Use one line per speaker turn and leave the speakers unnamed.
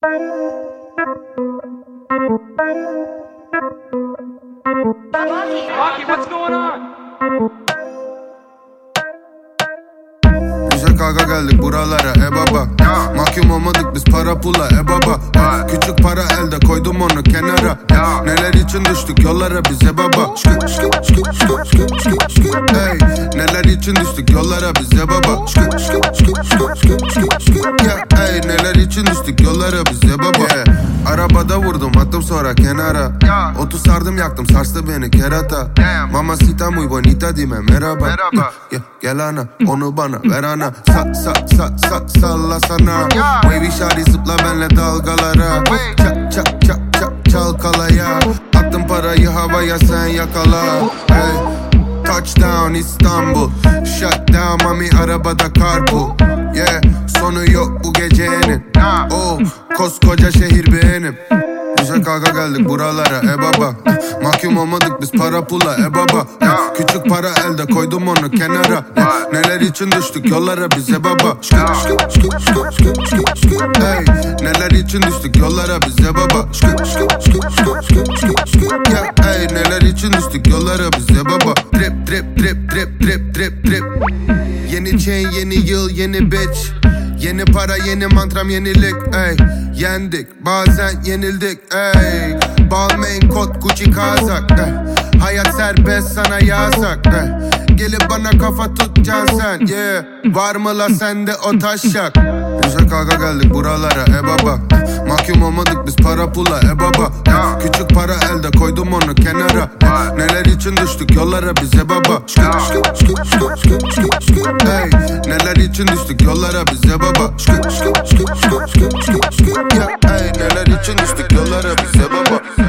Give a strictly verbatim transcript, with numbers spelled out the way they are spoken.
Rocky, what's going on?
Bize kavga geldik buralara e baba. Mahkum olmadık biz para pula e baba. Küçük para elde koydum onu kenara. Neler için düştük yollara bize baba. Hey, neler için düştük yollara bize baba. Hey, neler için düştük yollara bize baba. Arabada vurdum attım sonra kenara. Otu sardım yaktım sarstı beni kerata. Mamacita muy bonita dime merhaba. Gel ana onu bana ver ana. Sa sa sa sa salla sana. Baby shawty zıpla benle dalgalara. Çak çak çak çak çalkalaya. Attım parayı havaya sen yakala. Hey, touchdown İstanbul. Shut down mami arabada carpool. Yeah, sonu yok bu gecenin. Oh, koskoca şehir benim. Bize kavga geldik buralara e baba. Mahkum olmadık biz para pula e baba. Küçük para elde koydum onu kenara. Neler için düştük yollara bize baba. Hey, neler için düştük yollara bize baba. Hey, neler için düştük yollara bize baba. Trip trip trip trip trip trip trip. Yeni chain yeni yıl yeni bitch. Yeni para yeni mantram yenilik ey. Yendik bazen yenildik ey. Balmain kot Gucci kazak ey. Hayat serbest sana yasak ey. Gelip bana kafa tutacaksın sen yeah. Var mı la sende o taşak. Bize kavga geldik buralara e baba. Mahkum olmadık biz para pula e baba. Küçük para elde koydum onu kenara. Neler için düştük yollara bize baba. Hey, neler için düştük yollara bize baba. Hey, neler için düştük yollara bize baba.